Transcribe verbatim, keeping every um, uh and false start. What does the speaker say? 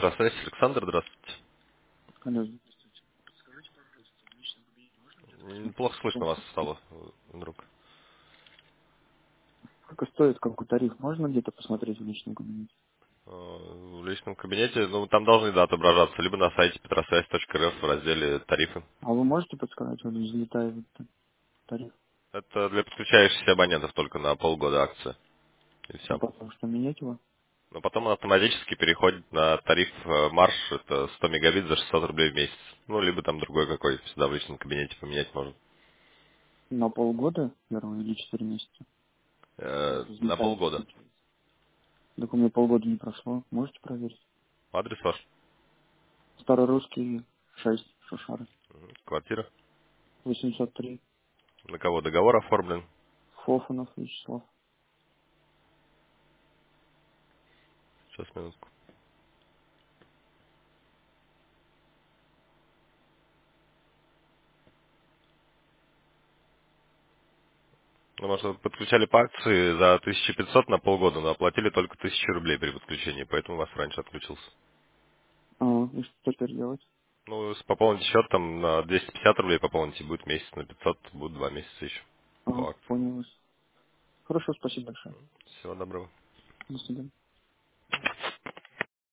Петросвязь, Александр, здравствуйте. Алло, здравствуйте. Подскажите, пожалуйста, в личном кабинете можно будет М, посмотреть Плохо слышно вас консультацию? стало, э, друг. Сколько стоит, какой тариф? Можно где-то посмотреть в личном кабинете? Э, В личном кабинете, ну, там должны, да, отображаться, либо на сайте петросвязь точка эр эф в разделе «Тарифы». А вы можете подсказать, вот взлетает вот этот тариф? Это для подключающихся абонентов только на полгода акция, и А все. потом что, менять его? Но потом он автоматически переходит на тариф э, марш, это сто мегабит за шестьсот рублей в месяц. Ну, либо там другой какой, всегда в личном кабинете поменять можно. На полгода, первый или четыре месяца? Э, На Взлетает, полгода. получается. Так у меня полгода не прошло. Можете проверить? Адрес ваш? Старорусский шесть, Шушары. Мгм. Квартира? восемьсот три. На кого договор оформлен? Фофанов Вячеслав. Сейчас, минутку. Ну, может, вы подключали по акции за тысячу пятьсот на полгода, но оплатили только тысячу рублей при подключении, поэтому у вас раньше отключился. А, и что теперь делать? Ну, если пополните счет там на двести пятьдесят рублей пополните, будет месяц, на пятьсот будет два месяца еще А, по акции. понял вас. Хорошо, спасибо большое. Всего доброго. До свидания.